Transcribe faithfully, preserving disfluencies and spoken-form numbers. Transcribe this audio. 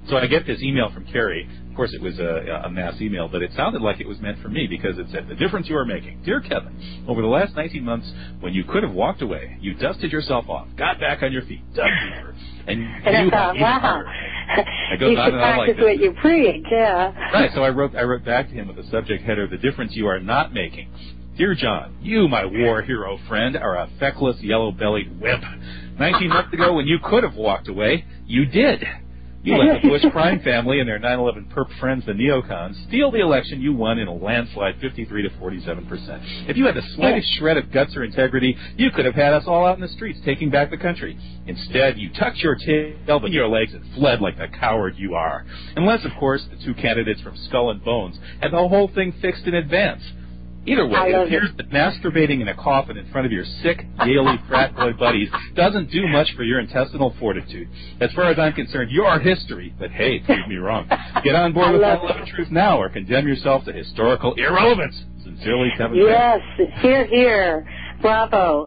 So I get this email from Carrie. Of course, it was a, a mass email, but it sounded like it was meant for me because it said, the difference you are making. Dear Kevin, over the last nineteen months, when you could have walked away, you dusted yourself off, got back on your feet, dug deeper, and and you thought, wow, you should practice like what you preach, yeah. Right, so I wrote, I wrote back to him with the subject header, the difference you are not making. Dear John, you, my war hero friend, are a feckless, yellow-bellied wimp. Nineteen months ago, when you could have walked away, you did. You let the Bush crime family and their nine eleven perp friends, the neocons, steal the election you won in a landslide fifty-three to forty-seven percent. If you had the slightest shred of guts or integrity, you could have had us all out in the streets taking back the country. Instead, you tucked your tail between your legs and fled like the coward you are. Unless, of course, the two candidates from Skull and Bones had the whole thing fixed in advance. Either way, it appears that masturbating in a coffin in front of your sick, daily frat boy buddies doesn't do much for your intestinal fortitude. As far as I'm concerned, you're history, but hey, prove me wrong. Get on board with that love truth now or condemn yourself to historical irrelevance. Sincerely, Kevin. Yes, hear, hear. Bravo.